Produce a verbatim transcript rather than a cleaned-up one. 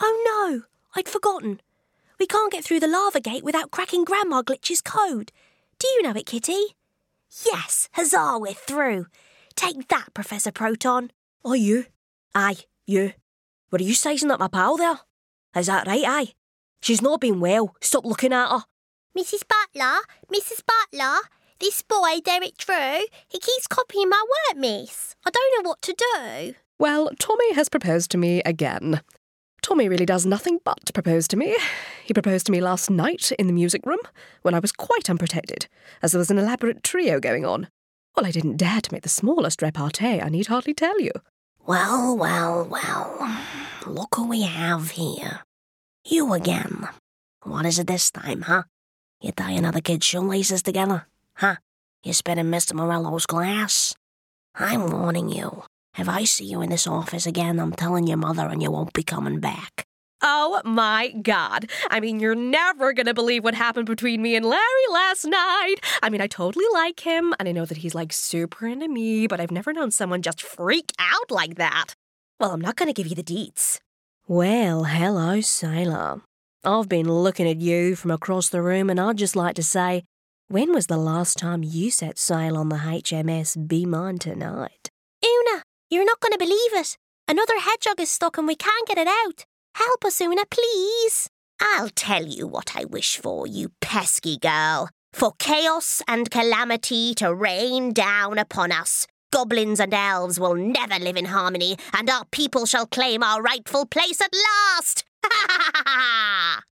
Oh no, I'd forgotten. We can't get through the lava gate without cracking Grandma Glitch's code. Do you know it, Kitty? Yes, huzzah, we're through. Take that, Professor Proton. Aye, you. Aye, you. Were you sizing up my pal there? Is that right, aye? She's not been well. Stop looking at her. Missus Butler, Missus Butler, this boy, Derek Drew, he keeps copying my work, miss. I don't know what to do. Well, Tommy has proposed to me again. Tommy really does nothing but propose to me. He proposed to me last night in the music room, when I was quite unprotected, as there was an elaborate trio going on. Well, I didn't dare to make the smallest repartee, I need hardly tell you. Well, well, well. Look who we have here. You again. What is it this time, huh? You tie another kid's shoelaces together? Huh? You spit in Mister Morello's glass? I'm warning you. If I see you in this office again, I'm telling your mother and you won't be coming back. Oh, my God. I mean, you're never going to believe what happened between me and Larry last night. I mean, I totally like him, and I know that he's, like, super into me, but I've never known someone just freak out like that. Well, I'm not going to give you the deets. Well, hello, Sailor. I've been looking at you from across the room, and I'd just like to say, when was the last time you set sail on the H M S Be Mine Tonight? Una, you're not going to believe it. Another hedgehog is stuck and we can't get it out. Help us, Una, please. I'll tell you what I wish for, you pesky girl. For chaos and calamity to rain down upon us. Goblins and elves will never live in harmony, and our people shall claim our rightful place at last. Ha ha ha ha!